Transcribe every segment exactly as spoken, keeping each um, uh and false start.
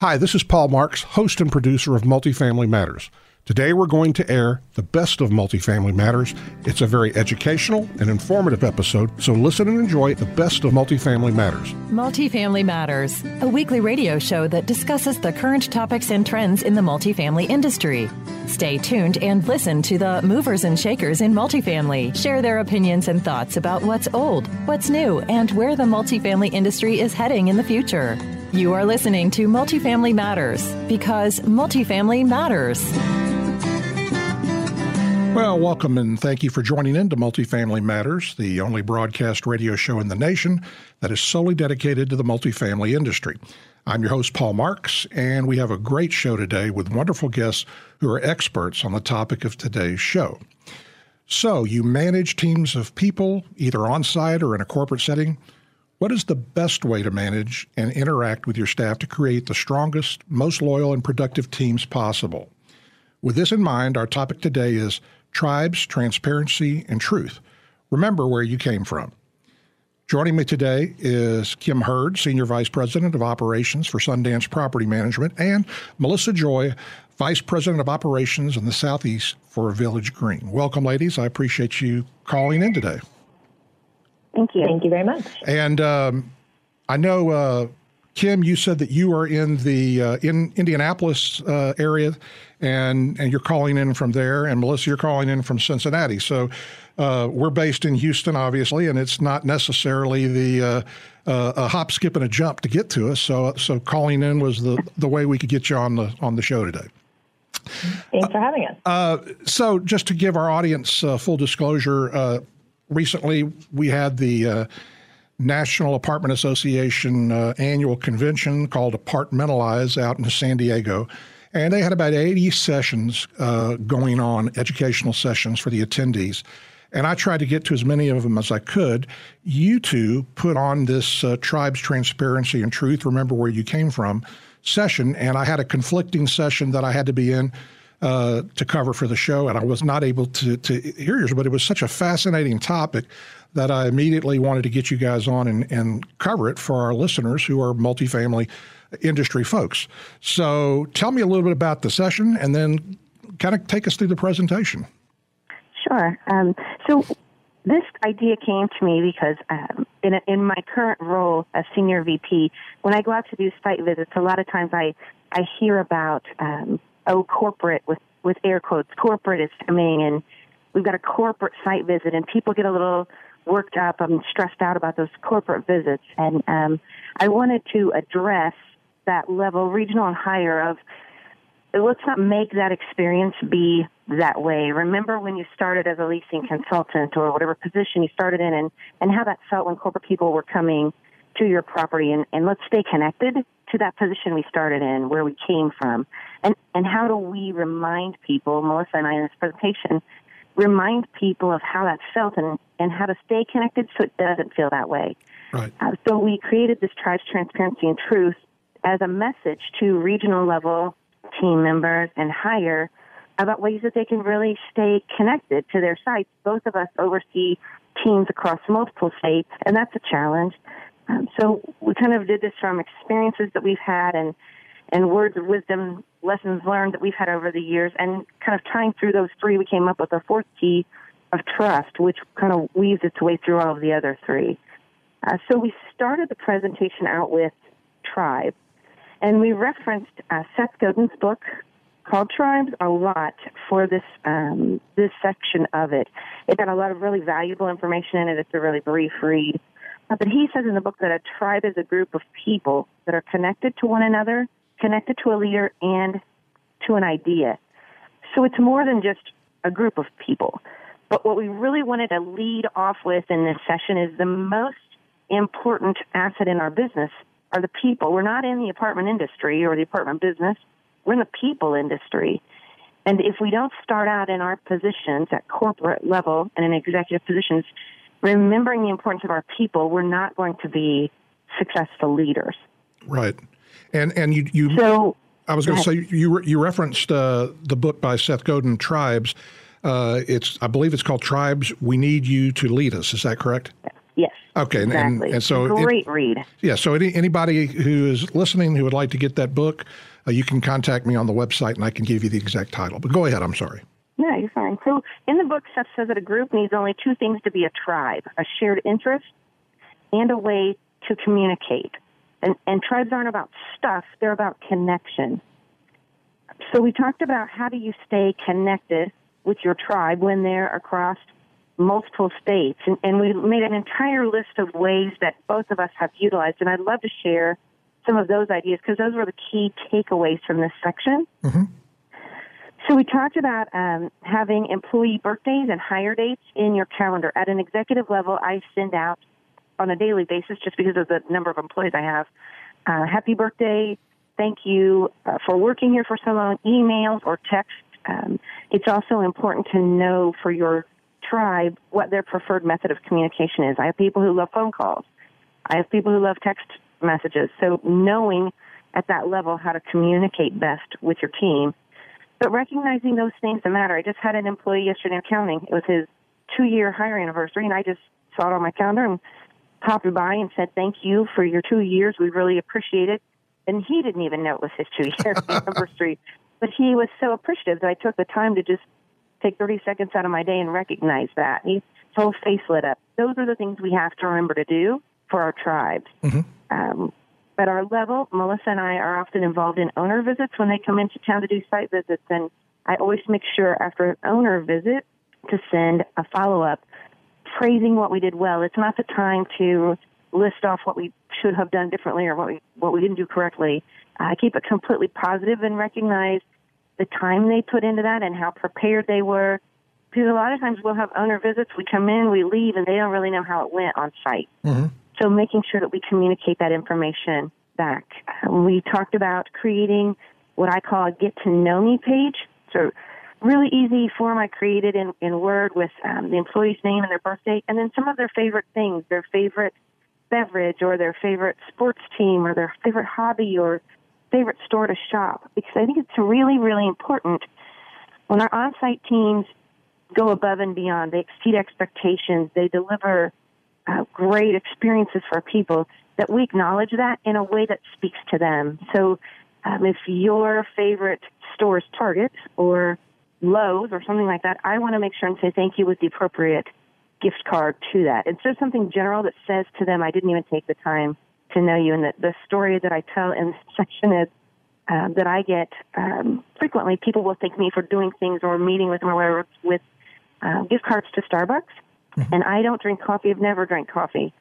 Hi, this is Paul Marks, host and producer of Multifamily Matters. Today we're going to air the best of Multifamily Matters. It's a very educational and informative episode, so listen and enjoy the best of Multifamily Matters. Multifamily Matters, a weekly radio show that discusses the current topics and trends in the multifamily industry. Stay tuned and listen to the movers and shakers in multifamily share their opinions and thoughts about what's old, what's new, and where the multifamily industry is heading in the future. You are listening to Multifamily Matters because multifamily matters. Well, welcome and thank you for joining in to Multifamily Matters, the only broadcast radio show in the nation that is solely dedicated to the multifamily industry. I'm your host, Paul Marks, and we have a great show today with wonderful guests who are experts on the topic of today's show. So, you manage teams of people, either on-site or in a corporate setting. What is the best way to manage and interact with your staff to create the strongest, most loyal, and productive teams possible? With this in mind, our topic today is tribes, transparency, and truth. Remember where you came from. Joining me today is Kim Hurd, Senior Vice President of Operations for Sundance Property Management, and Melissa Joy, Vice President of Operations in the Southeast for Village Green. Welcome, ladies. I appreciate you calling in today. Thank you. Thank you very much. And um, I know, uh, Kim, you said that you are in the uh, in Indianapolis uh, area, and and you're calling in from there. And Melissa, you're calling in from Cincinnati. So uh, we're based in Houston, obviously, and it's not necessarily the uh, uh, a hop, skip, and a jump to get to us. So so calling in was the the way we could get you on the on the show today. Thanks for having us. Uh, so just to give our audience uh, full disclosure, uh, recently we had the uh, National Apartment Association uh, annual convention called Apartmentalize out in San Diego. And they had about eighty sessions uh, going on, educational sessions for the attendees. And I tried to get to as many of them as I could. You two put on this uh, Tribes, Transparency, and Truth, Remember Where You Came From session. And I had a conflicting session that I had to be in uh, to cover for the show. And I was not able to, to hear yours, but it was such a fascinating topic that I immediately wanted to get you guys on and, and cover it for our listeners who are multifamily industry folks. So tell me a little bit about the session and then kind of take us through the presentation. Sure. Um, so this idea came to me because um, in, a, in my current role as Senior V P, when I go out to do site visits, a lot of times I, I hear about, um, oh, corporate with, with air quotes, corporate is coming and we've got a corporate site visit and people get a little worked up and stressed out about those corporate visits. And um, I wanted to address that level, regional and higher, of let's not make that experience be that way. Remember when you started as a leasing consultant or whatever position you started in and, and how that felt when corporate people were coming to your property. And, and let's stay connected to that position we started in, where we came from. And, and how do we remind people, Melissa and I in this presentation, remind people of how that felt and, and how to stay connected so it doesn't feel that way. Right. Uh, so we created this Tribes, Transparency, and Truth as a message to regional level team members and higher about ways that they can really stay connected to their sites. Both of us oversee teams across multiple states, and that's a challenge. Um, so we kind of did this from experiences that we've had and and words of wisdom, lessons learned that we've had over the years, and kind of tying through those three, we came up with a fourth key of trust, which kind of weaves its way through all of the other three. Uh, so we started the presentation out with Tribe, and we referenced uh, Seth Godin's book called Tribes a lot for this um, this section of it. It got a lot of really valuable information in it. It's a really brief read. Uh, but he says in the book that a tribe is a group of people that are connected to one another, connected to a leader, and to an idea. So it's more than just a group of people. But what we really wanted to lead off with in this session is the most important asset in our business are the people. We're not in the apartment industry or the apartment business. We're in the people industry. And if we don't start out in our positions at corporate level and in executive positions, remembering the importance of our people, we're not going to be successful leaders. Right. And and you, you so, I was going to say, you you referenced uh, the book by Seth Godin, Tribes. Uh, it's I believe it's called Tribes, We Need You to Lead Us. Is that correct? Yes. Okay. And, exactly. and, and so great it, read. Yeah. So any, anybody who is listening who would like to get that book, uh, you can contact me on the website and I can give you the exact title. But go ahead. I'm sorry. Yeah, you're fine. So in the book, Seth says that a group needs only two things to be a tribe: a shared interest and a way to communicate. And, and tribes aren't about stuff; they're about connection. So we talked about how do you stay connected with your tribe when they're across multiple states. And, and we made an entire list of ways that both of us have utilized. And I'd love to share some of those ideas because those were the key takeaways from this section. Mm-hmm. So we talked about um, having employee birthdays and hire dates in your calendar. At an executive level, I send out on a daily basis, just because of the number of employees I have, uh, happy birthday, thank you uh, for working here for so long, emails or text. Um, it's also important to know for your tribe what their preferred method of communication is. I have people who love phone calls. I have people who love text messages. So knowing at that level how to communicate best with your team, but recognizing those things that matter. I just had an employee yesterday in accounting. It was his two-year hire anniversary, and I just saw it on my calendar and popped by and said, thank you for your two years. We really appreciate it. And he didn't even know it was his two-year anniversary. But he was so appreciative that I took the time to just take thirty seconds out of my day and recognize that. His whole face lit up. Those are the things we have to remember to do for our tribes. Mm-hmm. Um, at our level, Melissa and I are often involved in owner visits when they come into town to do site visits. And I always make sure after an owner visit to send a follow-up praising what we did well. It's not the time to list off what we should have done differently or what we what we didn't do correctly. I keep it completely positive and recognize the time they put into that and how prepared they were. Because a lot of times we'll have owner visits, we come in, we leave, and they don't really know how it went on site. Mm-hmm. So making sure that we communicate that information back. We talked about creating what I call a get-to-know-me page. So really easy form I created in, in Word with um, the employee's name and their birthday, and then some of their favorite things, their favorite beverage or their favorite sports team or their favorite hobby or favorite store to shop. Because I think it's really, really important when our on-site teams go above and beyond. They exceed expectations. They deliver uh, great experiences for people, that we acknowledge that in a way that speaks to them. So um, if your favorite store is Target or Lowe's or something like that, I want to make sure and say thank you with the appropriate gift card to that. Instead of something general that says to them, I didn't even take the time to know you. And the, the story that I tell in this section is uh, that I get um, frequently, people will thank me for doing things or meeting with them or whatever with uh, gift cards to Starbucks. Mm-hmm. And I don't drink coffee. I've never drank coffee.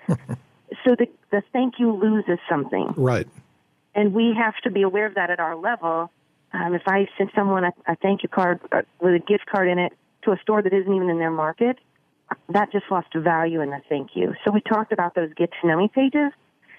So the, the thank you loses something. Right. And we have to be aware of that at our level. Um, if I send someone a, a thank you card uh, with a gift card in it to a store that isn't even in their market, that just lost value in the thank you. So we talked about those get-to-know-me pages.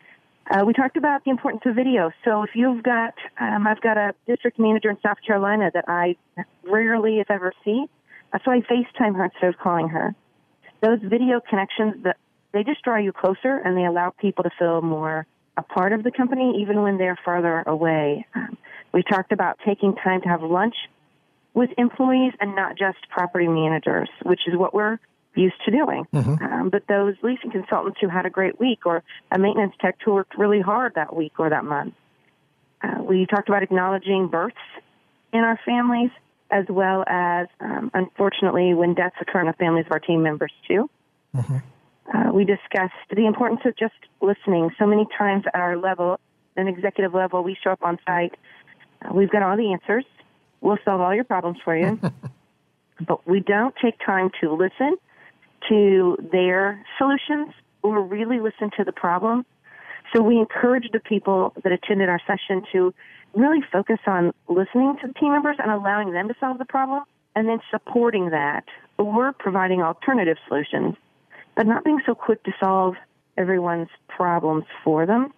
Uh, we talked about the importance of video. So if you've got, um, I've got a district manager in South Carolina that I rarely, if ever, see. So I FaceTime her instead of calling her. Those video connections, that they just draw you closer and they allow people to feel more a part of the company, even when they're farther away. Um, we talked about taking time to have lunch with employees and not just property managers, which is what we're used to doing. Mm-hmm. Um, but those leasing consultants who had a great week, or a maintenance tech who worked really hard that week or that month. Uh, we talked about acknowledging births in our families, as well as, um, unfortunately, when deaths occur in the families of our team members, too. Mm-hmm. Uh, we discussed the importance of just listening. So many times at our level, an executive level, we show up on site. Uh, we've got all the answers. We'll solve all your problems for you. But we don't take time to listen to their solutions or really listen to the problem. So we encourage the people that attended our session to really focus on listening to the team members and allowing them to solve the problem, and then supporting that or providing alternative solutions, but not being so quick to solve everyone's problems for them.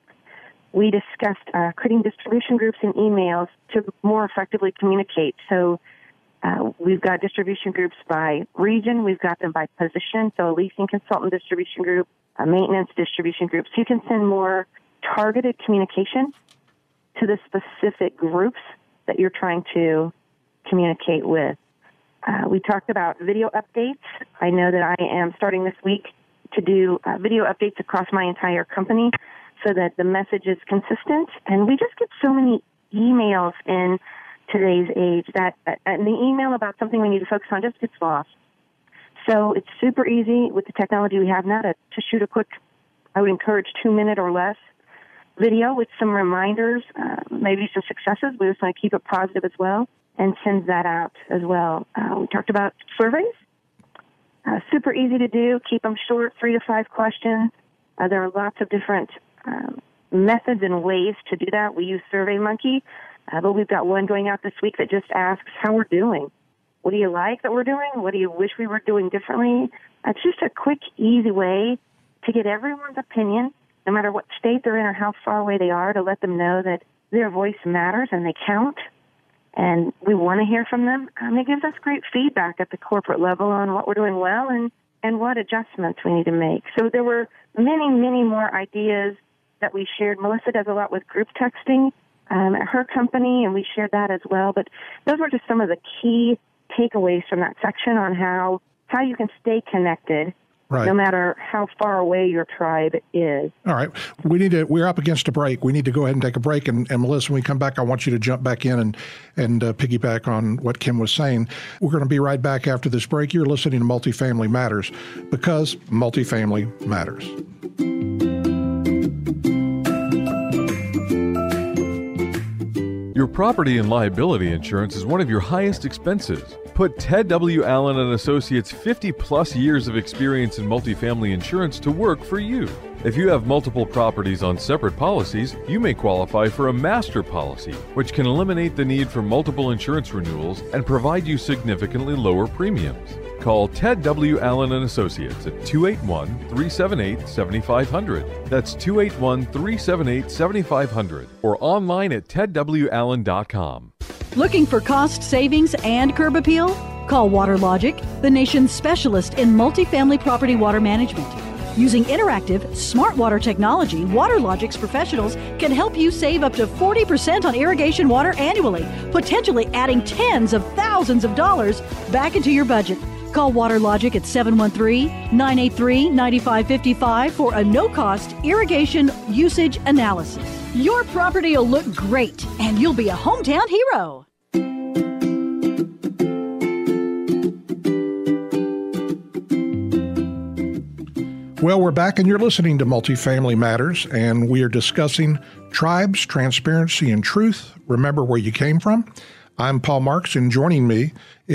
We discussed uh, creating distribution groups and emails to more effectively communicate. So uh, we've got distribution groups by region. We've got them by position. So a leasing consultant distribution group, a maintenance distribution group. So you can send more targeted communication to the specific groups that you're trying to communicate with. Uh, we talked about video updates. I know that I am starting this week to do uh, video updates across my entire company so that the message is consistent. And we just get so many emails in today's age that uh, and the email about something we need to focus on just gets lost. So it's super easy with the technology we have now to, to shoot a quick, I would encourage two-minute or less video with some reminders, uh, maybe some successes. We just want to keep it positive as well and send that out as well. Uh, we talked about surveys. Uh, super easy to do. Keep them short, three to five questions. Uh, there are lots of different um, methods and ways to do that. We use SurveyMonkey, uh, but we've got one going out this week that just asks how we're doing. What do you like that we're doing? What do you wish we were doing differently? It's just a quick, easy way to get everyone's opinion, no matter what state they're in or how far away they are, to let them know that their voice matters and they count, and we want to hear from them. Um, it gives us great feedback at the corporate level on what we're doing well and, and what adjustments we need to make. So there were many, many more ideas that we shared. Melissa does a lot with group texting um, at her company, and we shared that as well. But those were just some of the key takeaways from that section on how, how you can stay connected. Right. No matter how far away your tribe is. All right. We need to, we're up against a break. We need to go ahead and take a break. And, and Melissa, when we come back, I want you to jump back in and, and uh, piggyback on what Kim was saying. We're going to be right back after this break. You're listening to Multifamily Matters, because multifamily matters. Your property and liability insurance is one of your highest expenses. Put Ted W. Allen and Associates' fifty plus years of experience in multifamily insurance to work for you. If you have multiple properties on separate policies, you may qualify for a master policy, which can eliminate the need for multiple insurance renewals and provide you significantly lower premiums. Call Ted W. Allen and Associates at two eight one, three seven eight, seven five zero zero. That's two eight one, three seven eight, seven five zero zero, or online at ted w allen dot com. Looking for cost savings and curb appeal? Call WaterLogic, the nation's specialist in multifamily property water management. Using interactive, smart water technology, WaterLogic's professionals can help you save up to forty percent on irrigation water annually, potentially adding tens of thousands of dollars back into your budget. Call WaterLogic at seven one three, nine eight three, nine five five five for a no-cost irrigation usage analysis. Your property will look great, and you'll be a hometown hero. Well, we're back, and you're listening to Multifamily Matters, and we are discussing tribes, transparency, and truth. Remember where you came from. I'm Paul Marks, and joining me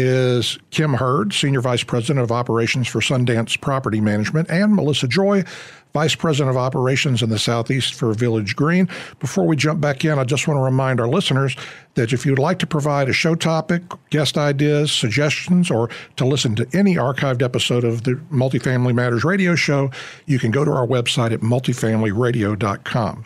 is Kim Hurd, Senior Vice President of Operations for Sundance Property Management, and Melissa Joy, Vice President of Operations in the Southeast for Village Green. Before we jump back in, I just want to remind our listeners that if you'd like to provide a show topic, guest ideas, suggestions, or to listen to any archived episode of the Multifamily Matters radio show, you can go to our website at multifamily radio dot com.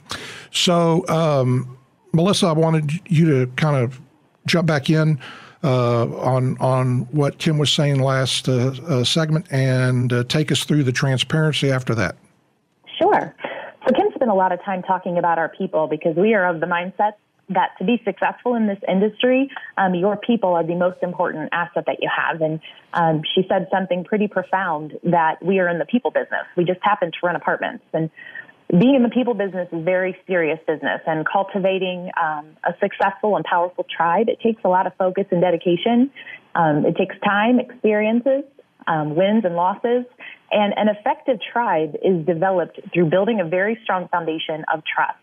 So, um, Melissa, I wanted you to kind of jump back in uh, on on what Kim was saying last uh, uh, segment and uh, take us through the transparency after that. Sure. So Kim spent a lot of time talking about our people, because we are of the mindset that to be successful in this industry, um, your people are the most important asset that you have. And um, she said something pretty profound, that we are in the people business. We just happen to run apartments. And being in the people business is very serious business, and cultivating um, a successful and powerful tribe, it takes a lot of focus and dedication. Um, it takes time, experiences, um, wins and losses, and an effective tribe is developed through building a very strong foundation of trust.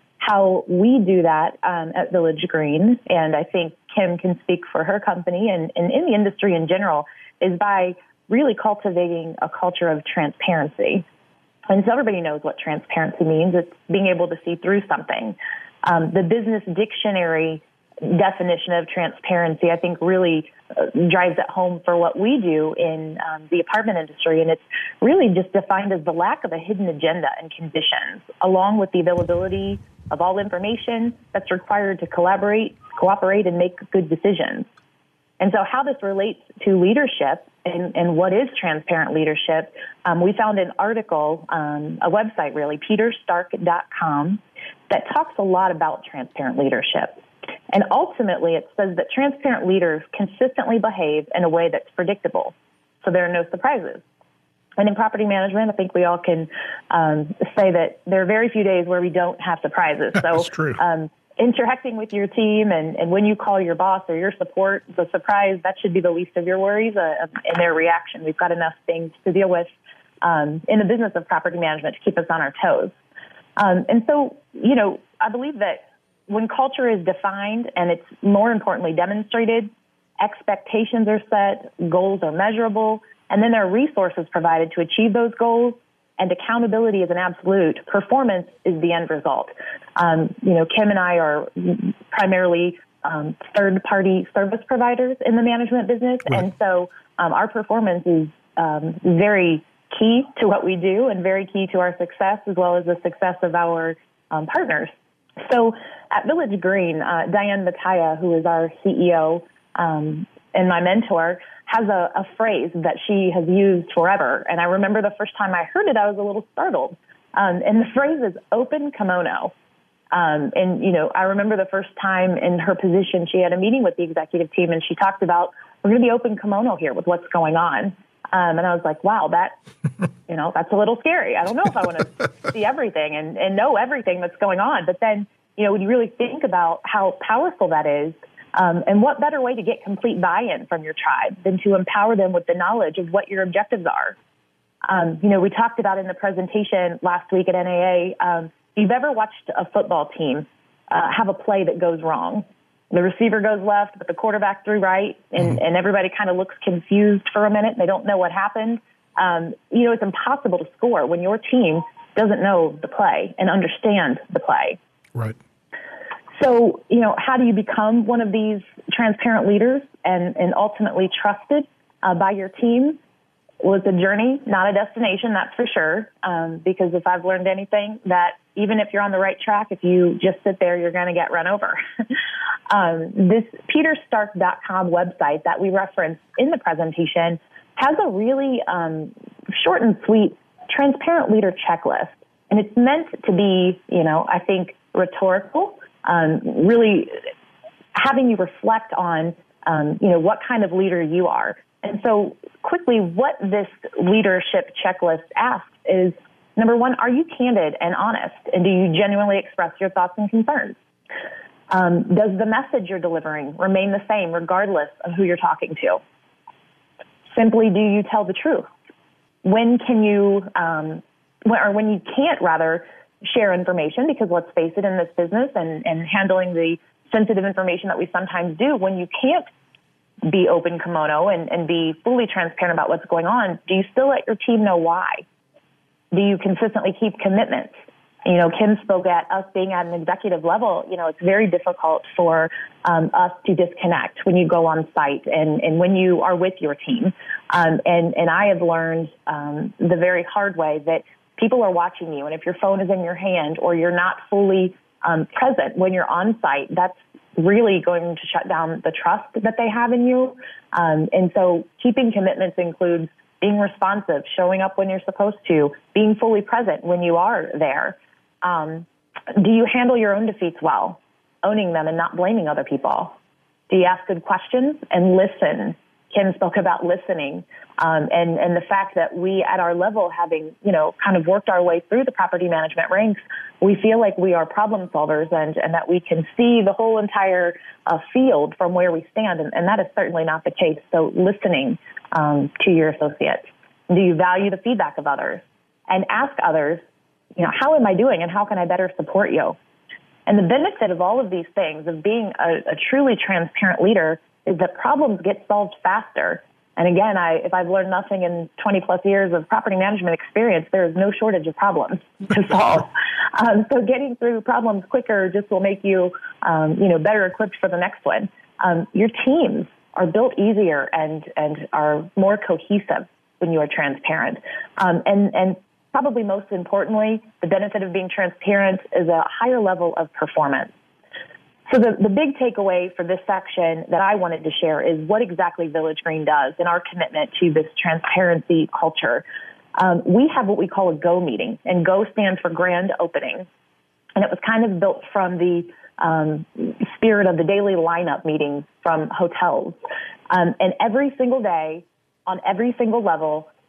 How we do that um, at Village Green, and I think Kim can speak for her company and, and in the industry in general, is by really cultivating a culture of transparency. And so everybody knows what transparency means. It's being able to see through something. Um, the business dictionary definition of transparency, I think, really uh, drives it home for what we do in um, the apartment industry. And it's really just defined as the lack of a hidden agenda and conditions, along with the availability of all information that's required to collaborate, cooperate, and make good decisions. And so how this relates to leadership and, and what is transparent leadership, um, we found an article, um, a website really, peter stark dot com, that talks a lot about transparent leadership. And ultimately, it says that transparent leaders consistently behave in a way that's predictable, so there are no surprises. And in property management, I think we all can um, say that there are very few days where we don't have surprises. So That's true. Um, interacting with your team and, and when you call your boss or your support, the surprise, that should be the least of your worries uh, in their reaction. We've got enough things to deal with um, in the business of property management to keep us on our toes. Um, and so, you know, I believe that when culture is defined and it's more importantly demonstrated, expectations are set, goals are measurable, and then there are resources provided to achieve those goals, and accountability is an absolute. Performance is the end result. Um, you know, Kim and I are primarily um, third-party service providers in the management business, right. and so um, our performance is um, very key to what we do and very key to our success as well as the success of our um, partners. So at Village Green, uh, Diane Mataya, who is our C E O um, and my mentor, has a, a phrase that she has used forever. And I remember the first time I heard it, I was a little startled. Um, and the phrase is open kimono. Um, and, you know, I remember the first time in her position, she had a meeting with the executive team and she talked about, we're going to be open kimono here with what's going on. Um, and I was like, wow, that, you know, that's a little scary. I don't know if I want to see everything and, and know everything that's going on. But then, you know, when you really think about how powerful that is, Um, and what better way to get complete buy-in from your tribe than to empower them with the knowledge of what your objectives are? Um, you know, we talked about in the presentation last week at N A A, um, if you've ever watched a football team uh, have a play that goes wrong. The receiver goes left, but the quarterback threw right, and, and everybody kind of looks confused for a minute. They don't know what happened. Um, you know, it's impossible to score when your team doesn't know the play and understand the play. Right. So, you know, how do you become one of these transparent leaders and, and ultimately trusted uh, by your team? Well, it's a journey, not a destination, that's for sure. Um, because if I've learned anything, that even if you're on the right track, if you just sit there, you're going to get run over. um, this peter stark dot com website that we referenced in the presentation has a really um, short and sweet transparent leader checklist. And it's meant to be, you know, I think rhetorical. Um, really having you reflect on, um, you know, what kind of leader you are. And so quickly, what this leadership checklist asks is, number one, are you candid and honest? And do you genuinely express your thoughts and concerns? Um, does the message you're delivering remain the same regardless of who you're talking to? Simply, do you tell the truth? When can you, um, or when you can't, rather, share information, because let's face it, in this business and, and handling the sensitive information that we sometimes do, when you can't be open kimono and, and be fully transparent about what's going on, do you still let your team know why? Do you consistently keep commitments? You know, Kim spoke at us being at an executive level. You know, it's very difficult for um, us to disconnect when you go on site and, and when you are with your team. Um, and, and I have learned um, the very hard way that people are watching you, and if your phone is in your hand or you're not fully um, present when you're on site, that's really going to shut down the trust that they have in you. Um, and so keeping commitments includes being responsive, showing up when you're supposed to, being fully present when you are there. Um, do you handle your own defeats well, owning them and not blaming other people? Do you ask good questions and listen? Kim spoke about listening, um, and, and the fact that we at our level, having, you know, kind of worked our way through the property management ranks, we feel like we are problem solvers and, and that we can see the whole entire uh, field from where we stand, and, and that is certainly not the case. So listening um, to your associates. Do you value the feedback of others? And ask others, you know, how am I doing and how can I better support you? And the benefit of all of these things, of being a, a truly transparent leader, is that problems get solved faster. And again, I, if I've learned nothing in twenty plus years of property management experience, there is no shortage of problems to solve. um, so getting through problems quicker just will make you, um, you know, better equipped for the next one. Um, your teams are built easier and, and are more cohesive when you are transparent. Um, and, and probably most importantly, the benefit of being transparent is a higher level of performance. So the, the big takeaway for this section that I wanted to share is what exactly Village Green does in our commitment to this transparency culture. Um, we have what we call a GO meeting, and GO stands for Grand Opening. And it was kind of built from the um, spirit of the daily lineup meetings from hotels. Um, and every single day, on every single level,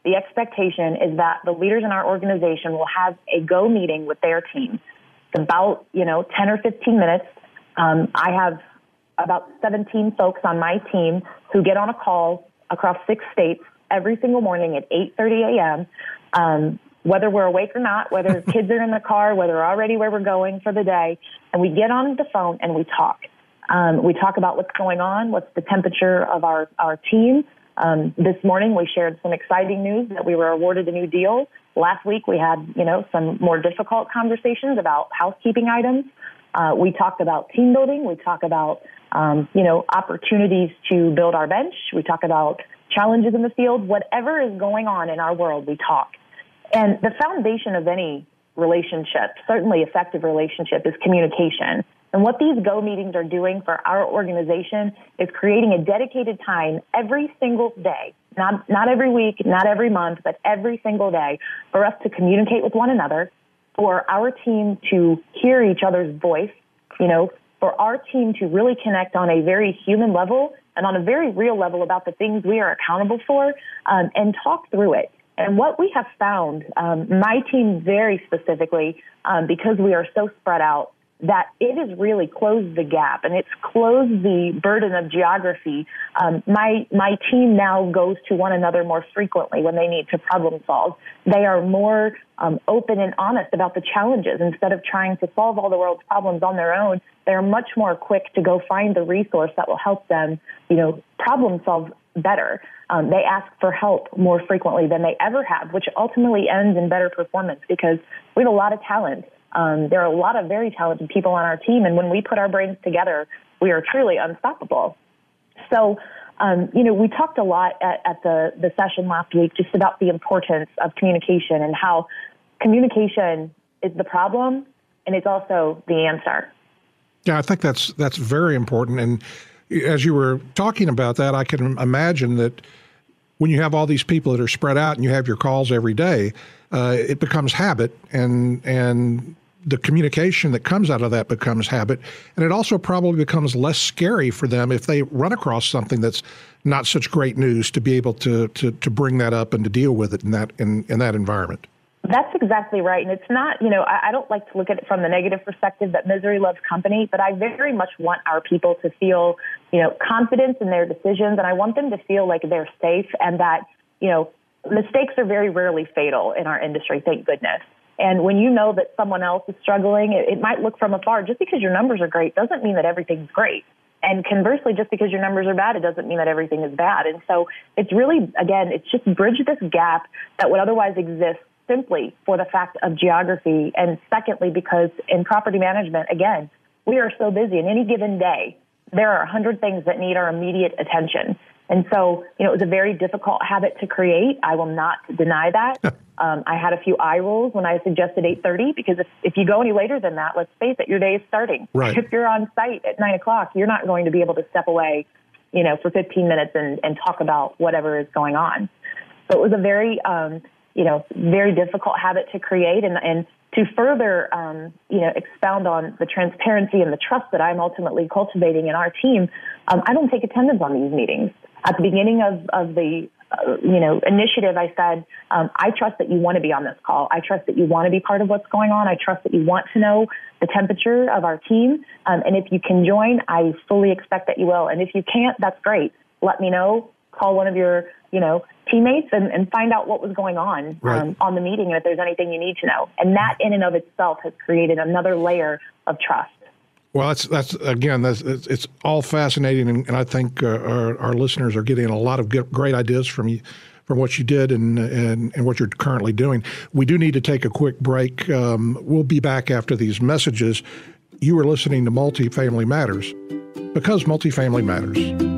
the expectation is that the leaders in our organization will have a go meeting with their team. It's about, you know, ten or fifteen minutes. Um, I have about seventeen folks on my team who get on a call across six states every single morning at eight thirty a.m., um, whether we're awake or not, whether kids are in the car, whether we're already where we're going for the day, and we get on the phone and we talk. Um, we talk about what's going on, what's the temperature of our, our team. Um, this morning, we shared some exciting news that we were awarded a new deal. Last week, we had, you know, some more difficult conversations about housekeeping items. Uh, we talked about team building. We talk about, um, you know, opportunities to build our bench. We talk about challenges in the field. Whatever is going on in our world, we talk. And the foundation of any relationship, certainly effective relationship, is communication. And what these go meetings are doing for our organization is creating a dedicated time every single day, not, not every week, not every month, but every single day for us to communicate with one another, for our team to hear each other's voice, you know, for our team to really connect on a very human level and on a very real level about the things we are accountable for, um, and talk through it. And what we have found, um, my team very specifically, um, because we are so spread out, that it has really closed the gap and it's closed the burden of geography. Um, my my team now goes to one another more frequently when they need to problem solve. They are more um, open and honest about the challenges. Instead of trying to solve all the world's problems on their own, they're much more quick to go find the resource that will help them, you know, problem solve better. Um, they ask for help more frequently than they ever have, which ultimately ends in better performance because we have a lot of talent. Um, there are a lot of very talented people on our team, and when we put our brains together, we are truly unstoppable. So, um, you know, we talked a lot at, at the, the session last week just about the importance of communication and how communication is the problem and it's also the answer. Yeah, I think that's that's very important. And as you were talking about that, I can imagine that when you have all these people that are spread out and you have your calls every day, uh, it becomes habit, and and the communication that comes out of that becomes habit. And it also probably becomes less scary for them if they run across something that's not such great news to be able to to, to bring that up and to deal with it in that in, in that environment. That's exactly right. And it's not, you know, I, I don't like to look at it from the negative perspective that misery loves company, but I very much want our people to feel, you know, confidence in their decisions. And I want them to feel like they're safe and that, you know, mistakes are very rarely fatal in our industry, thank goodness. And when you know that someone else is struggling, it, it might look from afar. Just because your numbers are great doesn't mean that everything's great. And conversely, just because your numbers are bad, it doesn't mean that everything is bad. And so it's really, again, it's just bridge this gap that would otherwise exist simply for the fact of geography. And secondly, because in property management, again, we are so busy. In any given day, there are a hundred things that need our immediate attention. And so, you know, it was a very difficult habit to create. I will not deny that. um, I had a few eye rolls when I suggested eight thirty, because if, if you go any later than that, let's face it, your day is starting. Right. If you're on site at nine o'clock, you're not going to be able to step away, you know, for fifteen minutes and, and talk about whatever is going on. So it was a very, um, you know, very difficult habit to create. And, and to further, um, you know, expound on the transparency and the trust that I'm ultimately cultivating in our team, um, I don't take attendance on these meetings. At the beginning of, of the, uh, you know, initiative, I said, um, I trust that you want to be on this call. I trust that you want to be part of what's going on. I trust that you want to know the temperature of our team. Um, and if you can join, I fully expect that you will. And if you can't, that's great. Let me know. Call one of your, you know, teammates and, and find out what was going on right. um, on the meeting and if there's anything you need to know. And that in and of itself has created another layer of trust. Well, that's, that's again, that's, it's, it's all fascinating, and, and I think uh, our, our listeners are getting a lot of good, great ideas from you, from what you did and, and, and what you're currently doing. We do need to take a quick break. Um, we'll be back after these messages. You are listening to Multifamily Matters, because multifamily matters.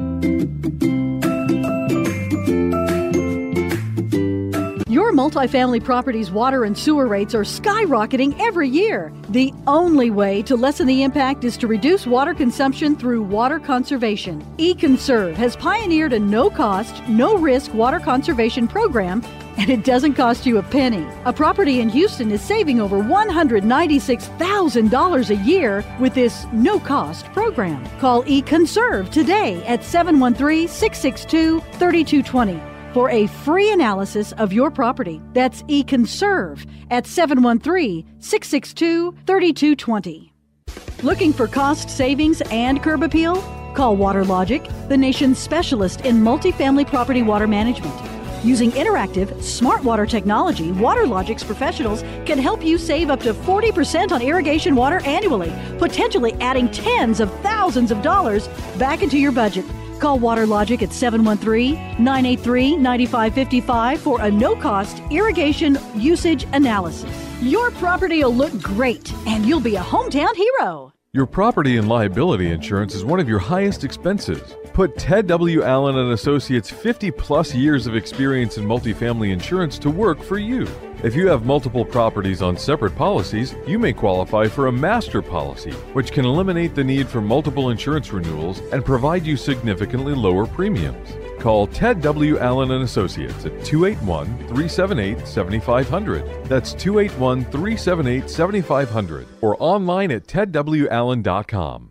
Your multifamily property's water and sewer rates are skyrocketing every year. The only way to lessen the impact is to reduce water consumption through water conservation. eConserve has pioneered a no-cost, no-risk water conservation program, and it doesn't cost you a penny. A property in Houston is saving over one hundred ninety-six thousand dollars a year with this no-cost program. Call eConserve today at seven one three, six six two, three two two zero. for a free analysis of your property. That's eConserve at seven one three, six six two, three two two zero. Looking for cost savings and curb appeal? Call WaterLogic, the nation's specialist in multifamily property water management. Using interactive, smart water technology, WaterLogic's professionals can help you save up to forty percent on irrigation water annually, potentially adding tens of thousands of dollars back into your budget. Call WaterLogic at seven one three, nine eight three, nine five five five for a no-cost irrigation usage analysis. Your property will look great, and you'll be a hometown hero. Your property and liability insurance is one of your highest expenses. Put Ted W. Allen and Associates' fifty plus years of experience in multifamily insurance to work for you. If you have multiple properties on separate policies, you may qualify for a master policy, which can eliminate the need for multiple insurance renewals and provide you significantly lower premiums. Call Ted W. Allen and Associates at two eight one, three seven eight, seven five zero zero. That's two eight one, three seven eight, seven five zero zero or online at ted w allen dot com.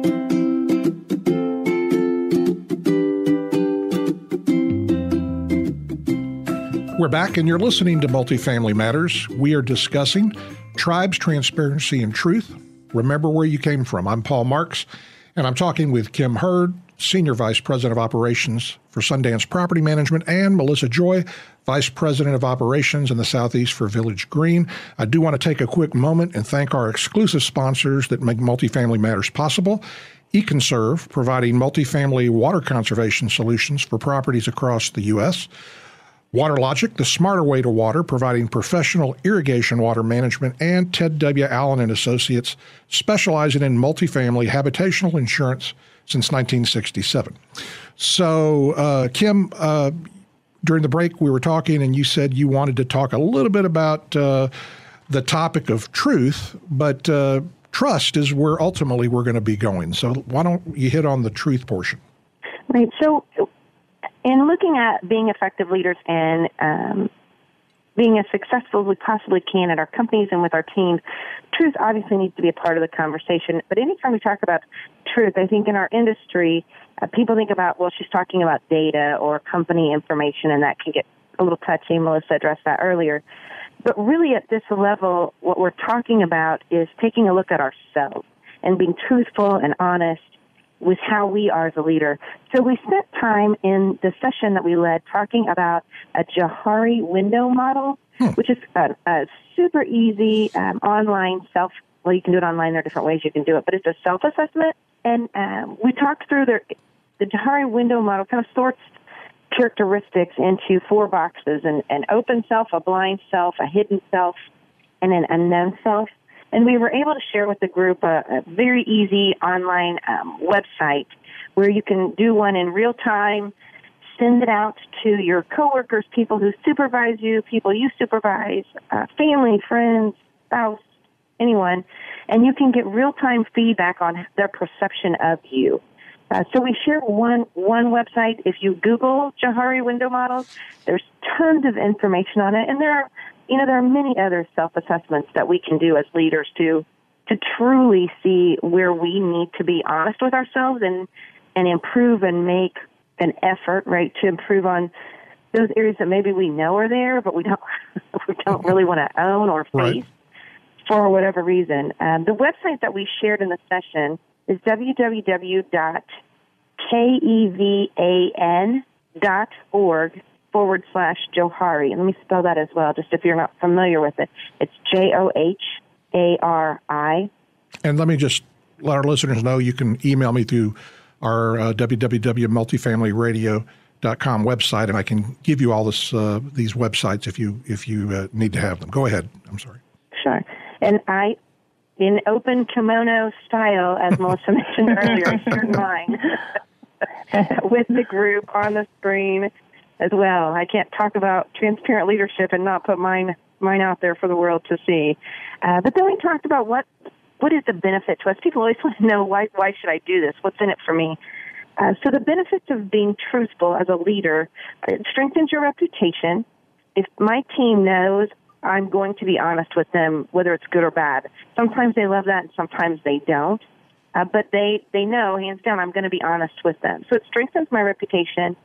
We're back, and you're listening to Multifamily Matters. We are discussing tribes, transparency, and truth. Remember where you came from. I'm Paul Marks, and I'm talking with Kim Hurd, Senior Vice President of Operations for Sundance Property Management, and Melissa Joy, Vice President of Operations in the Southeast for Village Green. I do want to take a quick moment and thank our exclusive sponsors that make Multifamily Matters possible. eConserve, providing multifamily water conservation solutions for properties across the U S WaterLogic, the smarter way to water, providing professional irrigation water management, and Ted W. Allen and Associates, specializing in multifamily habitational insurance since nineteen sixty-seven. So, uh, Kim, uh, during the break we were talking, and you said you wanted to talk a little bit about uh, the topic of truth, but uh, trust is where ultimately we're going to be going. So why don't you hit on the truth portion? Right. So in looking at being effective leaders and um, being as successful as we possibly can at our companies and with our teams, truth obviously needs to be a part of the conversation. But anytime we talk about truth, I think in our industry, uh, people think about, well, she's talking about data or company information, and that can get a little touchy. Melissa addressed that earlier. But really at this level, what we're talking about is taking a look at ourselves and being truthful and honest with how we are as a leader. So we spent time in the session that we led talking about a Johari window model, hmm. which is a, a super easy um, online self, well, you can do it online. There are different ways you can do it, but it's a self-assessment. And um, we talked through the, the Johari window model, kind of sorts characteristics into four boxes: an, an open self, a blind self, a hidden self, and an unknown self. And we were able to share with the group a, a very easy online um, website where you can do one in real time, send it out to your coworkers, people who supervise you, people you supervise, uh, family, friends, spouse, anyone, and you can get real-time feedback on their perception of you. Uh, so we shared one one website. If you Google Johari window models, there's tons of information on it, and there are You know, there are many other self-assessments that we can do as leaders to to truly see where we need to be honest with ourselves and and improve and make an effort, right, to improve on those areas that maybe we know are there, but we don't we don't really want to own or face right. for whatever reason. Um, the website that we shared in the session is w w w dot kevan dot org forward slash Johari. And let me spell that as well, just if you're not familiar with it. It's J O H A R I. And let me just let our listeners know you can email me through our uh, w w w dot multifamily radio dot com website, and I can give you all this uh, these websites if you if you uh, need to have them. Go ahead. I'm sorry. Sure. And I, in open kimono style, as Melissa mentioned earlier, shared mine with the group on the screen as well. I can't talk about transparent leadership and not put mine mine out there for the world to see. Uh, but then we talked about what what is the benefit to us. People always want to know, why why should I do this? What's in it for me? Uh, so the benefits of being truthful as a leader, it strengthens your reputation. If my team knows I'm going to be honest with them, whether it's good or bad, sometimes they love that and sometimes they don't. Uh, but they, they know, hands down, I'm going to be honest with them. So it strengthens my reputation.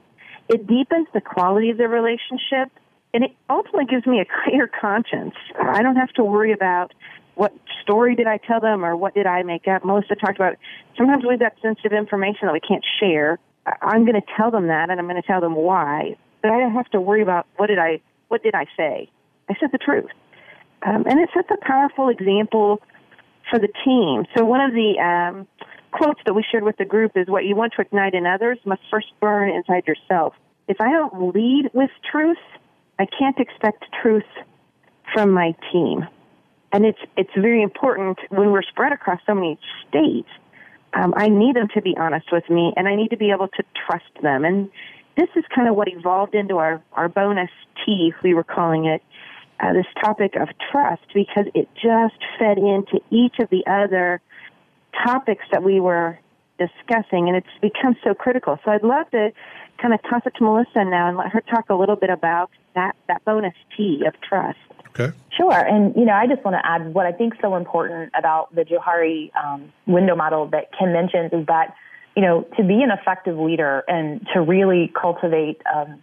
It deepens the quality of the relationship, and it ultimately gives me a clear conscience. I don't have to worry about what story did I tell them or what did I make up. Melissa talked about sometimes we've got sensitive information that we can't share. I'm going to tell them that, and I'm going to tell them why. But I don't have to worry about what did I what did I say. I said the truth. Um, and it sets a powerful example for the team. So one of the um, quotes that we shared with the group is, what you want to ignite in others must first burn inside yourself. If I don't lead with truth, I can't expect truth from my team. And it's it's very important when we're spread across so many states. Um, I need them to be honest with me, and I need to be able to trust them. And this is kind of what evolved into our, our bonus T, we were calling it, uh, this topic of trust, because it just fed into each of the other topics that we were discussing, and it's become so critical. So I'd love to kind of toss it to Melissa now and let her talk a little bit about that, that bonus T of trust. Okay. Sure. And, you know, I just want to add what I think is so important about the Johari um, window model that Kim mentions is that, you know, to be an effective leader and to really cultivate um,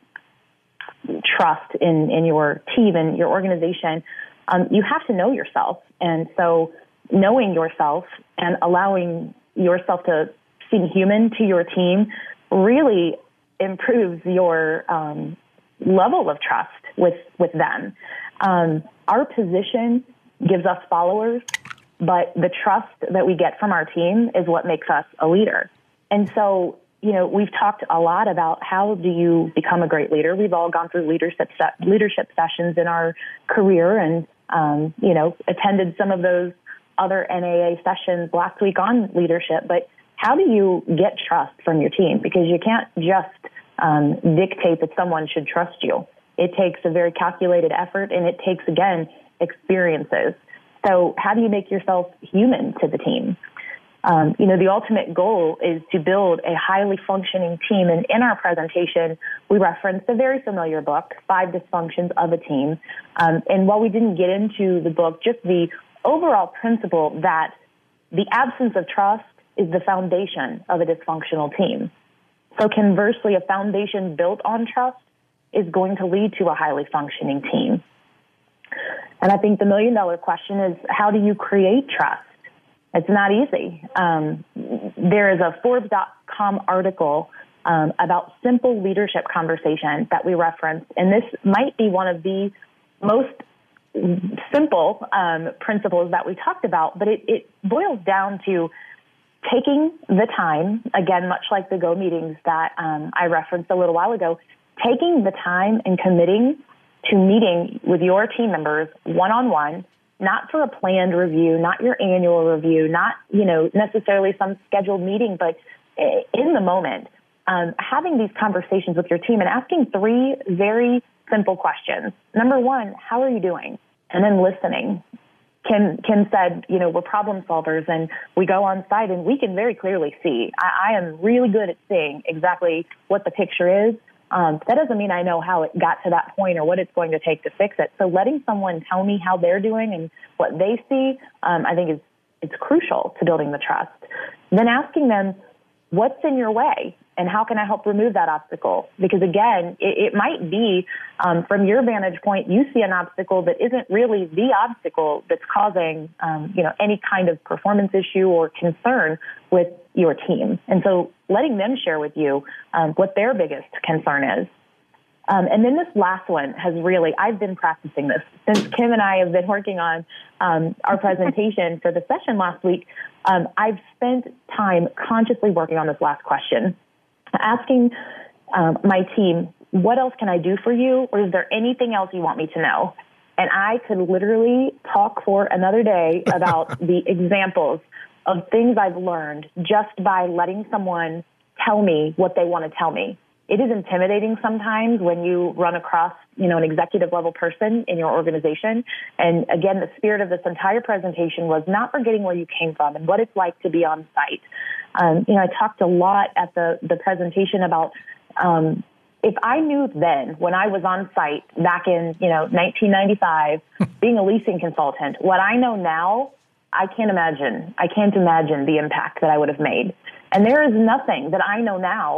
trust in, in your team and your organization, um, you have to know yourself. And so knowing yourself and allowing yourself to seem human to your team really improves your um, level of trust with, with them. Um, our position gives us followers, but the trust that we get from our team is what makes us a leader. And so, you know, we've talked a lot about how do you become a great leader. We've all gone through leadership se- leadership sessions in our career and, um, you know, attended some of those other N A A sessions last week on leadership. But how do you get trust from your team? Because you can't just um, dictate that someone should trust you. It takes a very calculated effort, and it takes, again, experiences. So how do you make yourself human to the team? Um, you know, the ultimate goal is to build a highly functioning team. And in our presentation, we referenced a very familiar book, Five Dysfunctions of a Team. Um, and while we didn't get into the book, just the overall principle that the absence of trust is the foundation of a dysfunctional team. So conversely, a foundation built on trust is going to lead to a highly functioning team. And I think the million dollar question is, how do you create trust? It's not easy. Um, there is a Forbes dot com article um, about simple leadership conversation that we referenced, and this might be one of the most simple um, principles that we talked about, but it, it boils down to taking the time, again, much like the Go meetings that um, I referenced a little while ago, taking the time and committing to meeting with your team members one-on-one, not for a planned review, not your annual review, not, you know, necessarily some scheduled meeting, but in the moment, um, having these conversations with your team and asking three very simple questions. Number one, how are you doing? And then listening. Kim, Kim said, you know, we're problem solvers, and we go on site and we can very clearly see. I, I am really good at seeing exactly what the picture is. Um, that doesn't mean I know how it got to that point or what it's going to take to fix it. So letting someone tell me how they're doing and what they see, um, I think is it's crucial to building the trust. Then asking them, what's in your way and how can I help remove that obstacle? Because again, it, it might be um, from your vantage point, you see an obstacle that isn't really the obstacle that's causing um, you know any kind of performance issue or concern with your team. And so letting them share with you um, what their biggest concern is. Um, and then this last one has really, I've been practicing this since Kim and I have been working on um, our presentation for the session last week. Um, I've spent time consciously working on this last question, asking um, my team, what else can I do for you? Or is there anything else you want me to know? And I could literally talk for another day about the examples of things I've learned just by letting someone tell me what they want to tell me. It is intimidating sometimes when you run across, you know, an executive level person in your organization. And again, the spirit of this entire presentation was not forgetting where you came from and what it's like to be on site. Um, you know, I talked a lot at the, the presentation about um, if I knew then when I was on site back in, you know, nineteen ninety-five, being a leasing consultant, what I know now, I can't imagine. I can't imagine the impact that I would have made. And there is nothing that I know now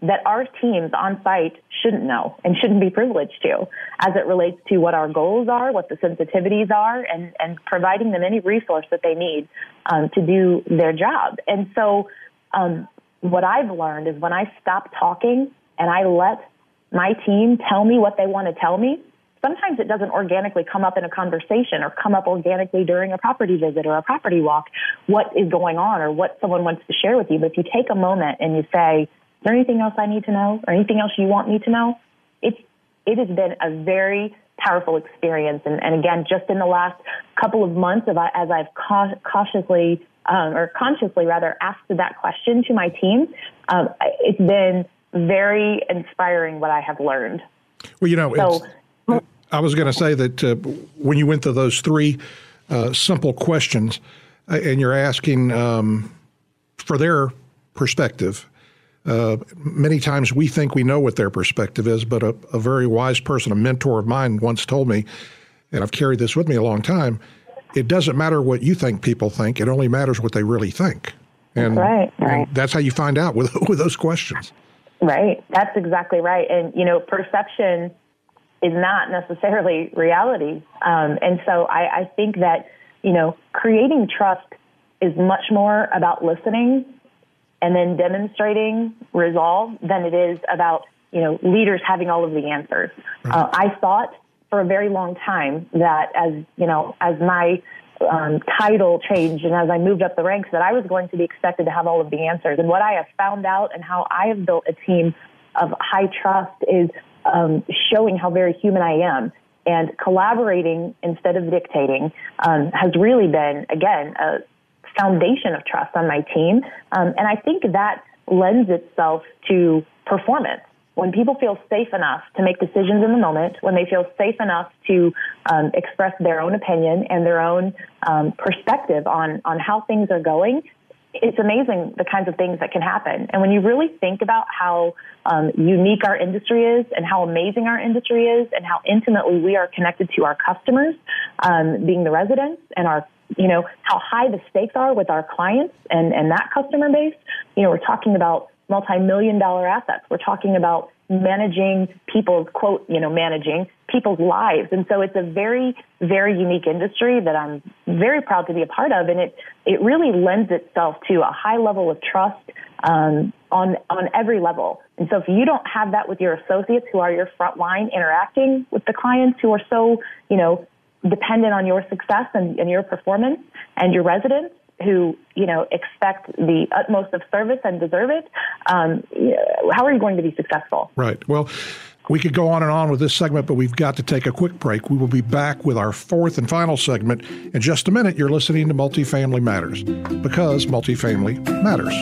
that our teams on site shouldn't know and shouldn't be privileged to, as it relates to what our goals are, what the sensitivities are, and, and providing them any resource that they need um, to do their job. And so um, what I've learned is when I stop talking and I let my team tell me what they want to tell me, sometimes it doesn't organically come up in a conversation or come up organically during a property visit or a property walk, what is going on or what someone wants to share with you. But if you take a moment and you say, is there anything else I need to know or anything else you want me to know? It's, it has been a very powerful experience. And, and again, just in the last couple of months, as, I, as I've cautiously um, or consciously rather asked that question to my team, um, it's been very inspiring what I have learned. Well, you know, so, it's, I was going to say that uh, when you went through those three uh, simple questions uh, and you're asking um, for their perspective, Uh, many times we think we know what their perspective is, but a, a very wise person, a mentor of mine once told me, and I've carried this with me a long time, it doesn't matter what you think people think, it only matters what they really think. And, right, right. and that's how you find out with, with those questions. Right, that's exactly right. And, you know, perception is not necessarily reality. Um, and so I, I think that, you know, creating trust is much more about listening and then demonstrating resolve than it is about, you know, leaders having all of the answers. Right. Uh, I thought for a very long time that as, you know, as my um, title changed and as I moved up the ranks, that I was going to be expected to have all of the answers. And what I have found out and how I have built a team of high trust is um, showing how very human I am. And collaborating instead of dictating um, has really been, again, a foundation of trust on my team. Um, and I think that lends itself to performance. When people feel safe enough to make decisions in the moment, when they feel safe enough to um, express their own opinion and their own um, perspective on, on how things are going, it's amazing the kinds of things that can happen. And when you really think about how um, unique our industry is and how amazing our industry is and how intimately we are connected to our customers, um, being the residents, and our you know, how high the stakes are with our clients and, and that customer base. You know, we're talking about multi-million dollar assets. We're talking about managing people's, quote, you know, managing people's lives. And so it's a very, very unique industry that I'm very proud to be a part of. And it, it really lends itself to a high level of trust um, on, on every level. And so if you don't have that with your associates who are your front line interacting with the clients who are so, you know, dependent on your success and, and your performance, and your residents who, you know, expect the utmost of service and deserve it, um, how are you going to be successful? Right. Well, we could go on and on with this segment, but we've got to take a quick break. We will be back with our fourth and final segment in just a minute. You're listening to Multifamily Matters, because multifamily matters.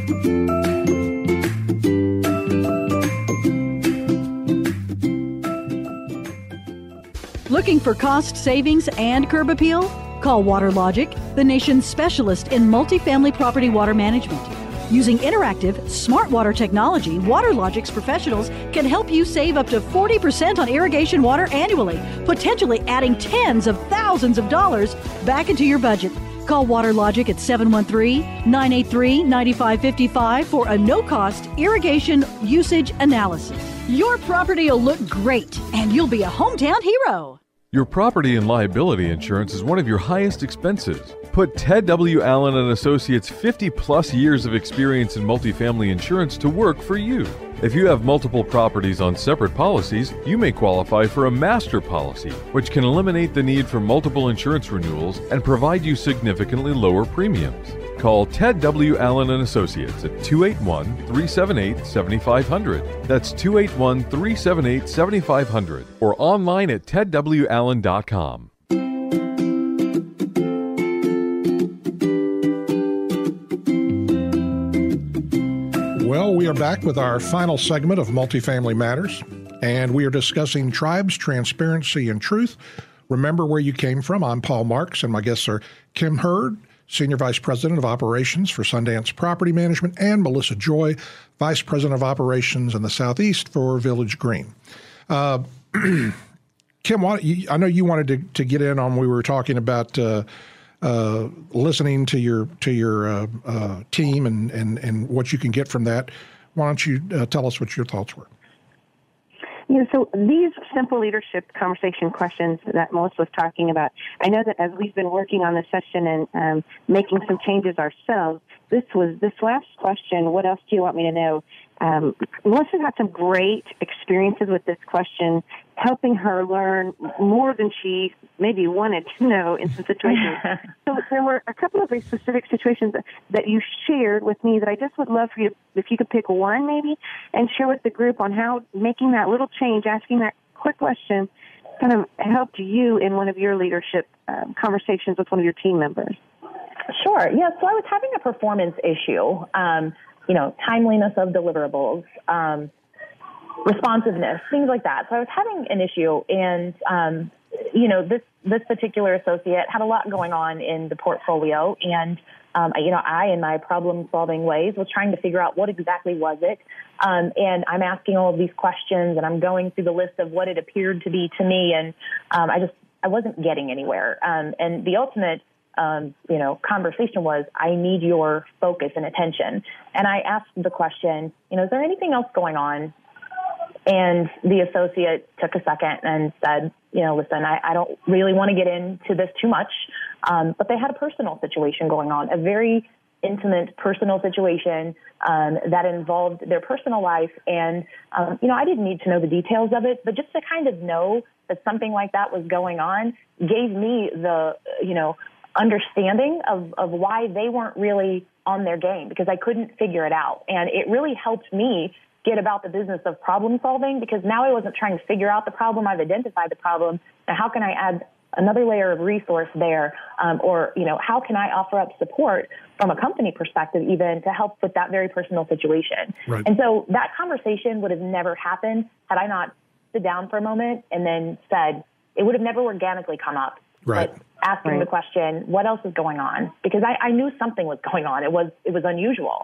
Looking for cost savings and curb appeal? Call WaterLogic, the nation's specialist in multifamily property water management. Using interactive, smart water technology, WaterLogic's professionals can help you save up to forty percent on irrigation water annually, potentially adding tens of thousands of dollars back into your budget. Call WaterLogic at seven one three, nine eight three, nine five five five for a no-cost irrigation usage analysis. Your property will look great, and you'll be a hometown hero. Your property and liability insurance is one of your highest expenses. Put Ted W. Allen and Associates' fifty plus years of experience in multifamily insurance to work for you. If you have multiple properties on separate policies, you may qualify for a master policy, which can eliminate the need for multiple insurance renewals and provide you significantly lower premiums. Call Ted W. Allen and Associates at two eight one, three seven eight, seven five zero zero. That's two eight one, three seven eight, seven five zero zero or online at ted w allen dot com. Well, we are back with our final segment of Multifamily Matters, and we are discussing tribes, transparency, and truth. Remember where you came from. I'm Paul Marks, and my guests are Kim Hurd, Senior Vice President of Operations for Sundance Property Management, and Melissa Joy, Vice President of Operations in the Southeast for Village Green. Uh, Kim, I know you wanted to, to get in on, we were talking about uh, uh, listening to your to your uh, uh, team and, and, and what you can get from that. why don't you uh, tell us what your thoughts were? You know, so these simple leadership conversation questions that Melissa was talking about, I know that as we've been working on this session and um, making some changes ourselves, this was this last question, what else do you want me to know? Um, Melissa had some great experiences with this question, helping her learn more than she maybe wanted to know in some situations. So there were a couple of very specific situations that, that you shared with me that I just would love for you, if you could pick one maybe, and share with the group on how making that little change, asking that quick question, kind of helped you in one of your leadership um, conversations with one of your team members. Sure. Yeah. So I was having a performance issue. Um, you know, timeliness of deliverables, um, responsiveness, things like that. So I was having an issue, and, um, you know, this, this particular associate had a lot going on in the portfolio, and, um, you know, I, in my problem-solving ways, was trying to figure out what exactly was it, um, and I'm asking all of these questions, and I'm going through the list of what it appeared to be to me, and um, I just, I wasn't getting anywhere, um, and the ultimate Um, you know, conversation was, I need your focus and attention. And I asked the question, you know, is there anything else going on? And the associate took a second and said, you know, listen, I, I don't really want to get into this too much. Um, but they had a personal situation going on, a very intimate personal situation um, that involved their personal life. And, um, you know, I didn't need to know the details of it, but just to kind of know that something like that was going on gave me the, you know, understanding of, of why they weren't really on their game, because I couldn't figure it out. And it really helped me get about the business of problem solving, because now I wasn't trying to figure out the problem. I've identified the problem. Now, how can I add another layer of resource there? Um, or, you know, how can I offer up support from a company perspective even to help with that very personal situation? Right. And so that conversation would have never happened had I not sit down for a moment and then said, it would have never organically come up. Right. But asking Right. the question, what else is going on? Because I, I knew something was going on. It was it was unusual.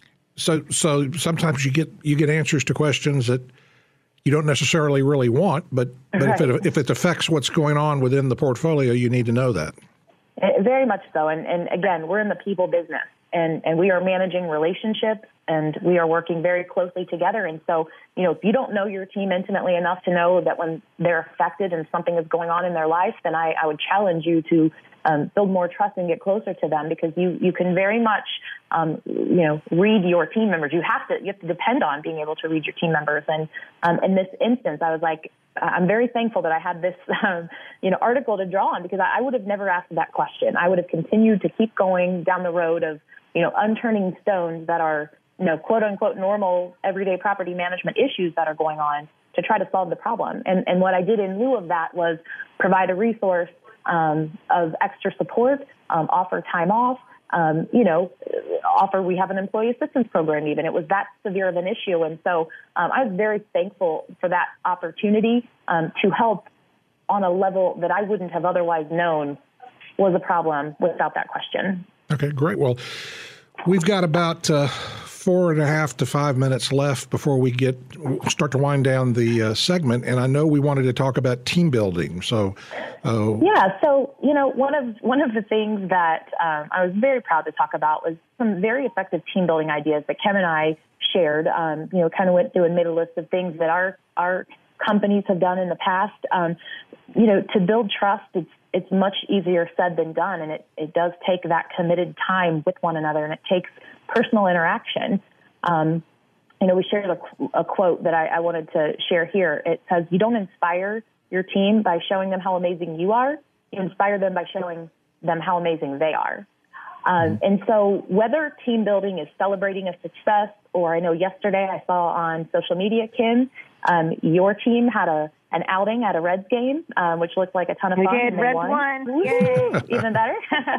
So, so sometimes you get you get answers to questions that you don't necessarily really want, but but Right. if it if it affects what's going on within the portfolio, you need to know that. Eh, Very much so. And, and again, we're in the people business, and, and we are managing relationships, and we are working very closely together. And so, you know, if you don't know your team intimately enough to know that when they're affected and something is going on in their life, then I, I would challenge you to um, build more trust and get closer to them, because you, you can very much, um, you know, read your team members. You have to, you have to depend on being able to read your team members. And um, in this instance, I was like, I'm very thankful that I had this, um, you know, article to draw on, because I, I would have never asked that question. I would have continued to keep going down the road of, you know, unturning stones that are, you know, quote unquote, normal everyday property management issues that are going on to try to solve the problem. And, and what I did in lieu of that was provide a resource um, of extra support, um, offer time off, um, you know, offer, we have an employee assistance program even. It was that severe of an issue. And so um, I was very thankful for that opportunity um, to help on a level that I wouldn't have otherwise known was a problem without that question. Okay, great. Well, we've got about uh, four and a half to five minutes left before we get start to wind down the uh, segment, and I know we wanted to talk about team building. So, uh, yeah. So, you know, one of one of the things that um, I was very proud to talk about was some very effective team building ideas that Kevin and I shared. Um, you know, kind of went through and made a list of things that our our companies have done in the past. Um, you know, to build trust, it's it's much easier said than done, and it, it does take that committed time with one another, and it takes personal interaction. Um, you know, we shared a, a quote that I, I wanted to share here. It says, you don't inspire your team by showing them how amazing you are. You inspire them by showing them how amazing they are. Um, and so whether team building is celebrating a success, or I know yesterday I saw on social media, Kim, um, your team had a an outing at a Reds game, um, which looked like a ton of We fun. did. And they Reds won. won. Yay, even better.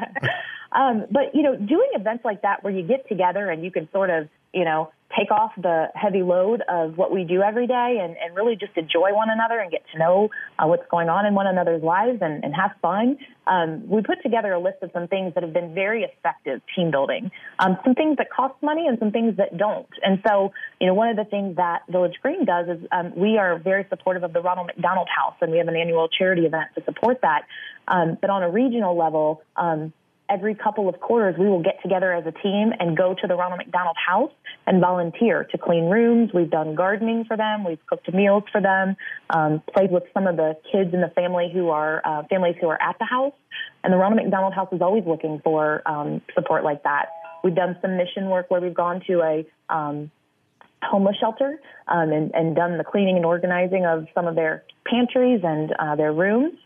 um, but, you know, doing events like that where you get together and you can sort of, you know, take off the heavy load of what we do every day and, and really just enjoy one another and get to know uh, what's going on in one another's lives and, and have fun. Um, we put together a list of some things that have been very effective team building, um, some things that cost money and some things that don't. And so, you know, one of the things that Village Green does is um, we are very supportive of the Ronald McDonald House, and we have an annual charity event to support that. Um, but on a regional level, um, every couple of quarters, we will get together as a team and go to the Ronald McDonald House and volunteer to clean rooms. We've done gardening for them. We've cooked meals for them, um, played with some of the kids in the family who are uh, families who are at the house. And the Ronald McDonald House is always looking for um, support like that. We've done some mission work where we've gone to a um, homeless shelter um, and, and done the cleaning and organizing of some of their pantries and uh, their rooms.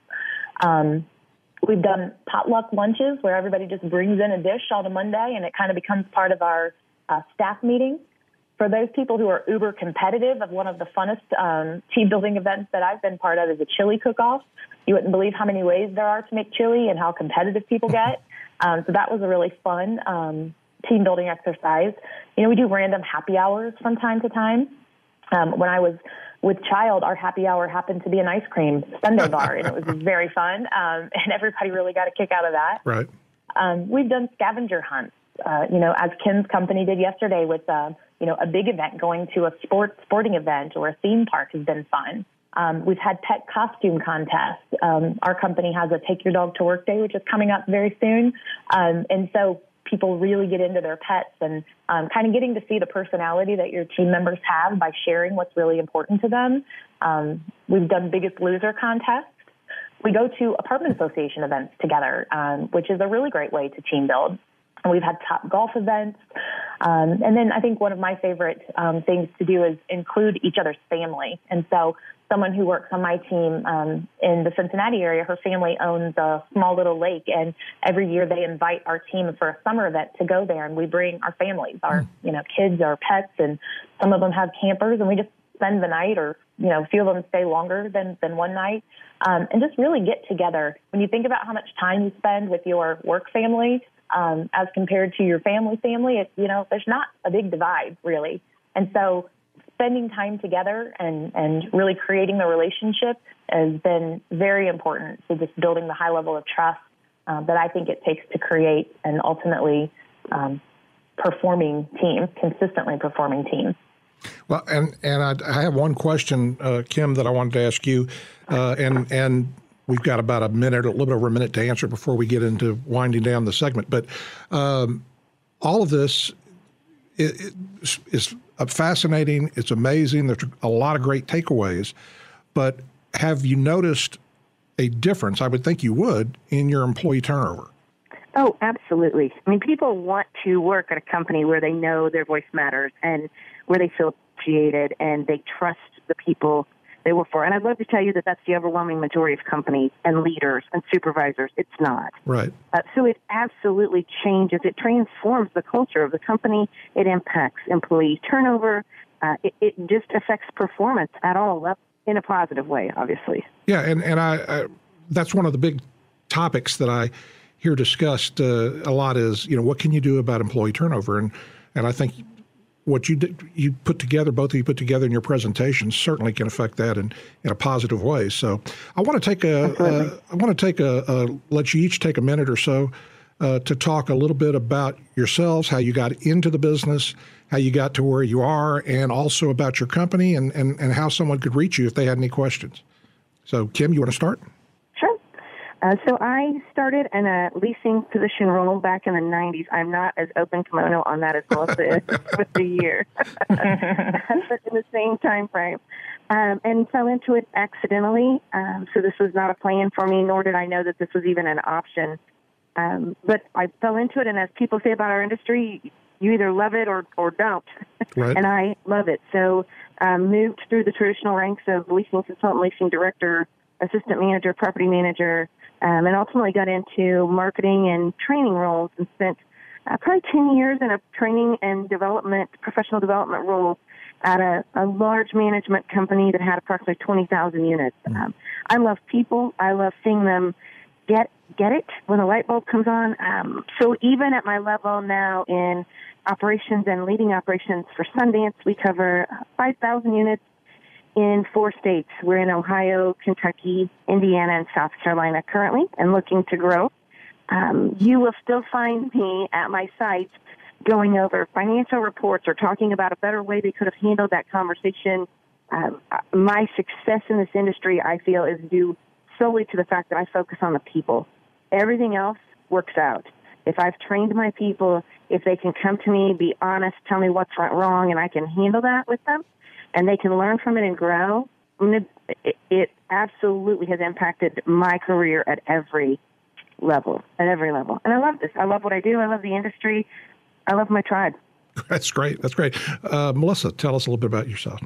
Um, We've done potluck lunches where everybody just brings in a dish on a Monday, and it kind of becomes part of our uh, staff meeting. For those people who are uber competitive, of one of the funnest um, team building events that I've been part of is a chili cook-off. You wouldn't believe how many ways there are to make chili and how competitive people get. Um, so that was a really fun um, team building exercise. You know, we do random happy hours from time to time. Um, when I was with child, our happy hour happened to be an ice cream sundae bar, and it was very fun, um, and everybody really got a kick out of that. Right. Um, we've done scavenger hunts, uh, you know, as Kim's company did yesterday with, uh, you know, a big event going to a sport sporting event or a theme park has been fun. Um, we've had pet costume contests. Um, our company has a Take Your Dog to Work Day, which is coming up very soon, um, and so people really get into their pets and um, kind of getting to see the personality that your team members have by sharing what's really important to them. Um, we've done Biggest Loser contests. We go to apartment association events together, um, which is a really great way to team build. And we've had top golf events. Um, and then I think one of my favorite um, things to do is include each other's family. And so someone who works on my team um, in the Cincinnati area, her family owns a small little lake, and every year they invite our team for a summer event to go there, and we bring our families, our you know kids, our pets, and some of them have campers, and we just spend the night, or you know, a few of them stay longer than, than one night, um, and just really get together. When you think about how much time you spend with your work family um, as compared to your family family, it's, you know, there's not a big divide, really. And so spending time together and, and really creating the relationship has been very important to just building the high level of trust uh, that I think it takes to create an ultimately um, performing team, consistently performing team. Well, and and I, I have one question, uh, Kim, that I wanted to ask you, uh, and and we've got about a minute, a little bit over a minute to answer before we get into winding down the segment. But um, all of this is, is fascinating. It's amazing. There's a lot of great takeaways. But have you noticed a difference? I would think you would in your employee turnover. Oh, absolutely. I mean, people want to work at a company where they know their voice matters and where they feel appreciated and they trust the people they work for. And I'd love to tell you that that's the overwhelming majority of companies and leaders and supervisors. It's not. Right. Uh, so it absolutely changes. It transforms the culture of the company. It impacts employee turnover. Uh, it, it just affects performance at all levels in a positive way, obviously. Yeah, and, and I, I that's one of the big topics that I hear discussed uh, a lot is, you know, what can you do about employee turnover? And and I think what you did, you put together, both of you put together in your presentation, certainly can affect that in, in a positive way. So I want to take a, uh, I want to take a, a, let you each take a minute or so uh, to talk a little bit about yourselves, how you got into the business, how you got to where you are, and also about your company and, and, and how someone could reach you if they had any questions. So Kim, you want to start? Sure. Uh, so I started in a leasing position role back in the nineties. I'm not as open kimono on that as Melissa is with the year, but in the same time frame, um, and fell into it accidentally. Um, so this was not a plan for me, nor did I know that this was even an option. Um, but I fell into it, and as people say about our industry, you either love it or, or don't. Right. And I love it. So um, moved through the traditional ranks of leasing consultant, leasing director, assistant manager, property manager, Um, and ultimately got into marketing and training roles and spent uh, probably ten years in a training and development, professional development role at a, a large management company that had approximately twenty thousand units. Um, I love people. I love seeing them get get it when the light bulb comes on. Um, so even at my level now in operations and leading operations for Sundance, we cover five thousand units in four states. We're in Ohio, Kentucky, Indiana, and South Carolina currently and looking to grow. Um, you will still find me at my site going over financial reports or talking about a better way they could have handled that conversation. Um, my success in this industry, I feel, is due solely to the fact that I focus on the people. Everything else works out. If I've trained my people, if they can come to me, be honest, tell me what's went wrong, and I can handle that with them, and they can learn from it and grow, it, it absolutely has impacted my career at every level, at every level. And I love this. I love what I do. I love the industry. I love my tribe. That's great. That's great. Uh, Melissa, tell us a little bit about yourself.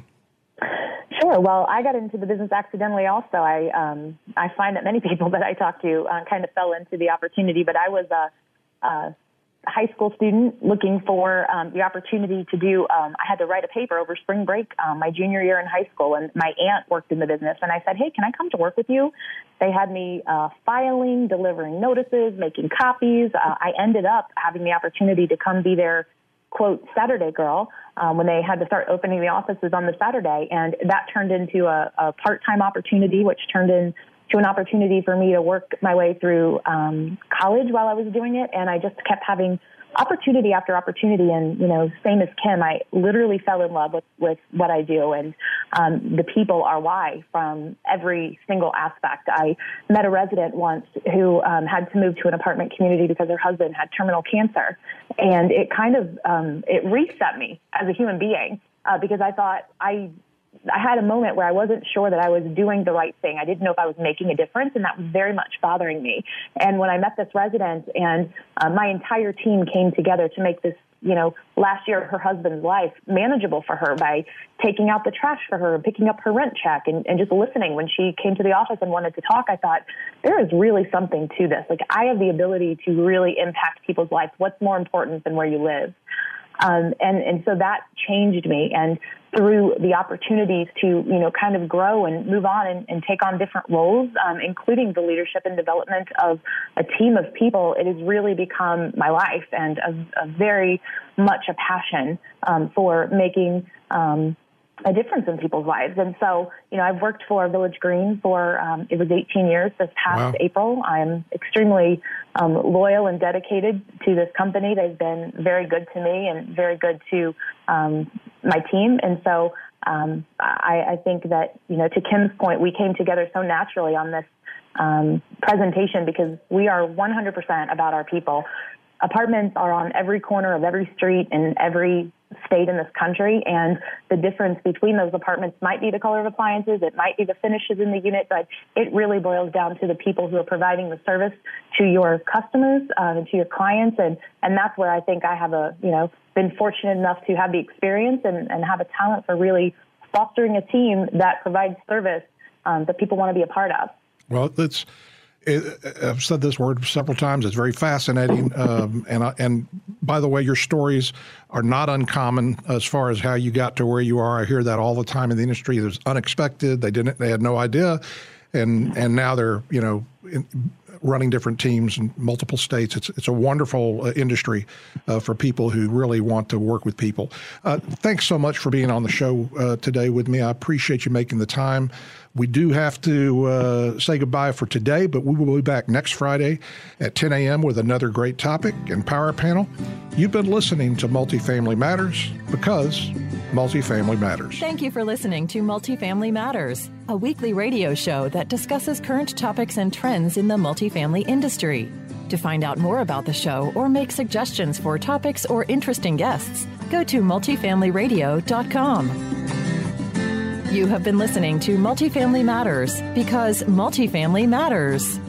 Sure. Well, I got into the business accidentally also. I um, I find that many people that I talk to uh, kind of fell into the opportunity, but I was a, a high school student looking for um, the opportunity to do, um, I had to write a paper over spring break um, my junior year in high school, and my aunt worked in the business, and I said, hey, can I come to work with you? They had me uh, filing, delivering notices, making copies. Uh, I ended up having the opportunity to come be their, quote, Saturday girl um, when they had to start opening the offices on the Saturday, and that turned into a, a part-time opportunity, which turned into an opportunity for me to work my way through um, college while I was doing it, and I just kept having opportunity after opportunity. And, you know, same as Kim, I literally fell in love with, with what I do, and um, the people are why from every single aspect. I met a resident once who um, had to move to an apartment community because her husband had terminal cancer, and it kind of, um, it reset me as a human being uh, because I thought I I had a moment where I wasn't sure that I was doing the right thing. I didn't know if I was making a difference, and that was very much bothering me. And when I met this resident, and uh, my entire team came together to make this, you know, last year of her husband's life manageable for her by taking out the trash for her, picking up her rent check, and, and just listening when she came to the office and wanted to talk, I thought, there is really something to this. Like, I have the ability to really impact people's lives. What's more important than where you live? Um, and, and so that changed me. And through the opportunities to, you know, kind of grow and move on and, and take on different roles, um, including the leadership and development of a team of people, it has really become my life and a, a very much a passion um, for making um, a difference in people's lives. And so, you know, I've worked for Village Green for, um, it was eighteen years this past wow. April. I'm extremely um, loyal and dedicated to this company. They've been very good to me and very good to um, my team. And so um, I, I think that, you know, to Kim's point, we came together so naturally on this um, presentation because we are one hundred percent about our people. Apartments are on every corner of every street in every state in this country, and the difference between those apartments might be the color of appliances, it might be the finishes in the unit, but it really boils down to the people who are providing the service to your customers uh, and to your clients, and, and that's where I think I have a, you know, been fortunate enough to have the experience and, and have a talent for really fostering a team that provides service um, that people want to be a part of. Well, that's It, I've said this word several times. It's very fascinating. Um, and, I, and by the way, your stories are not uncommon as far as how you got to where you are. I hear that all the time in the industry. It was unexpected. They didn't, they had no idea. And, and now they're, you know, in, running different teams in multiple states. It's, it's a wonderful uh, industry uh, for people who really want to work with people. Uh, thanks so much for being on the show uh, today with me. I appreciate you making the time. We do have to uh, say goodbye for today, but we will be back next Friday at ten a.m. with another great topic and Power Panel. You've been listening to Multifamily Matters because multifamily matters. Thank you for listening to Multifamily Matters, a weekly radio show that discusses current topics and trends in the multifamily industry. To find out more about the show or make suggestions for topics or interesting guests, go to multifamily radio dot com. You have been listening to Multifamily Matters because multifamily matters.